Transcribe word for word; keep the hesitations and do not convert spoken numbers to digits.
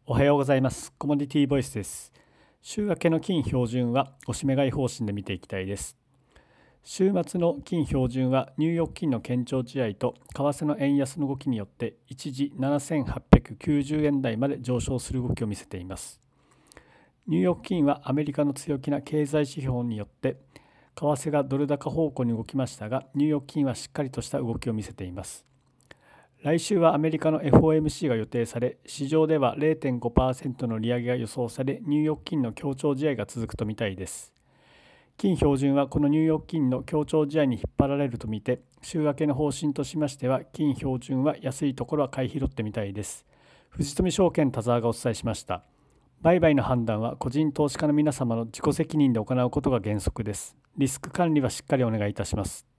おはようございます。コモディティボイスです。週明けの金標準はおしめ買い方針で見ていきたいです。週末の金標準はニューヨーク金の堅調試合と為替の円安の動きによって一時ななせんはっぴゃくきゅうじゅうえん台まで上昇する動きを見せています。ニューヨーク金はアメリカの強気な経済指標によって為替がドル高方向に動きましたが、ニューヨーク金はしっかりとした動きを見せています。来週はアメリカの エフオーエムシー が予定され、市場では れいてんごパーセント の利上げが予想され、ニューヨーク金の協調試合が続くとみたいです。金標準はこのニューヨーク金の協調試合に引っ張られるとみて、週明けの方針としましては、金標準は安いところは買い拾ってみたいです。藤富証券田沢がお伝えしました。売買の判断は個人投資家の皆様の自己責任で行うことが原則です。リスク管理はしっかりお願いいたします。